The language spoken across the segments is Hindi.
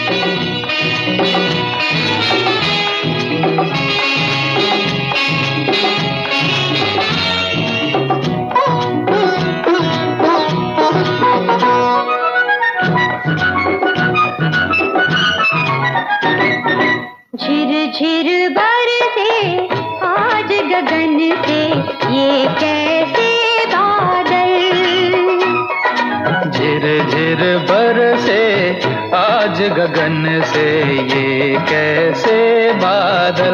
झिर बरसे आज गगन से ये कैसे बादल। झिर झिर बरसे आज गगन से ये कैसे बादल।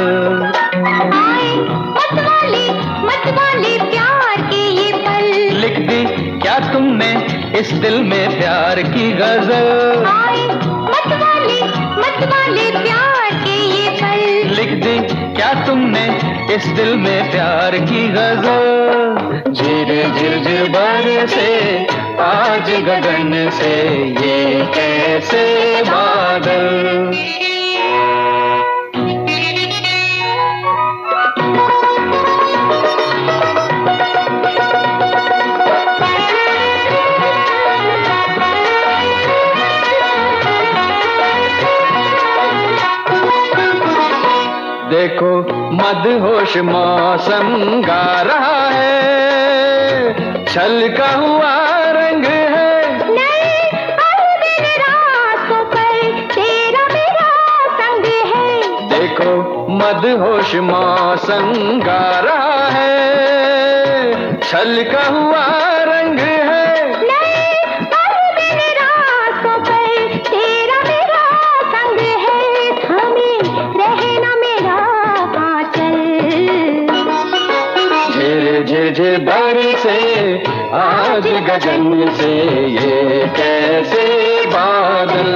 आए मत वाले प्यार के ये पल। लिख दी क्या तुमने इस दिल में प्यार की गजल। आए मत वाले प्यार के ये पल। लिख दी क्या तुमने इस दिल में प्यार की गजल। झिर झिर झिर बरसे आज गगन से ये कैसे बादल। देखो मदहोश मौसम गा रहा है, छलका हुआ रंग है। नहीं अब इन रास्तों पर तेरा मेरा संग है। देखो मदहोश मौसम गा रहा है, छलका हुआ रंग है। नहीं अब इन रास्तों पर तेरा मेरा संग है। थामे रहना मेरा आंचल। झिर झिर झिर बरसे आज गगन से ये कैसे बादल।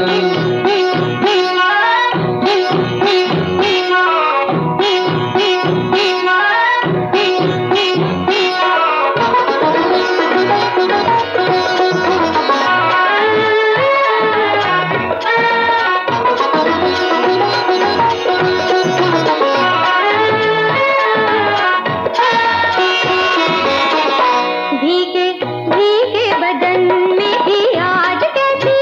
भीगे बदन में भी आज कैसी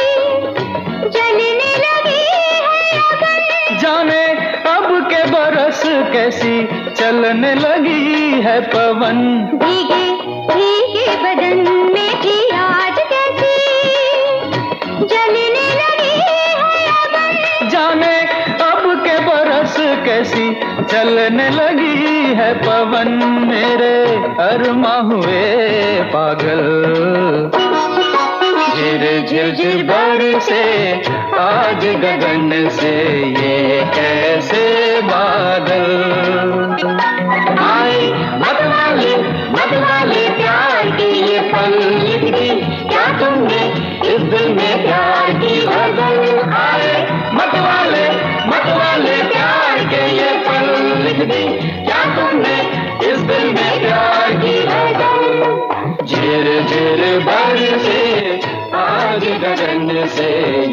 जलने लगी है अगन। जाने अब के बरस कैसी चलने लगी है पवन। भीगे बदन में भी आज कैसी जलने लगी है अगन। जाने अब के बरस कैसी चलने लगी है पवन। मेरे अरमा हुए पागल। झिर झिर झिर बरसे आज गगन से ये कैसे बादल। आए मत वाले प्यार की ये पल। लिख दी क्या तुमने इस दिल में प्यार की गजल। आए मत वाले प्यार के ये पल। लिख दी क्या तुमने इस दिल में प्यार की गजल। झिर झिर बरसे आज गगन से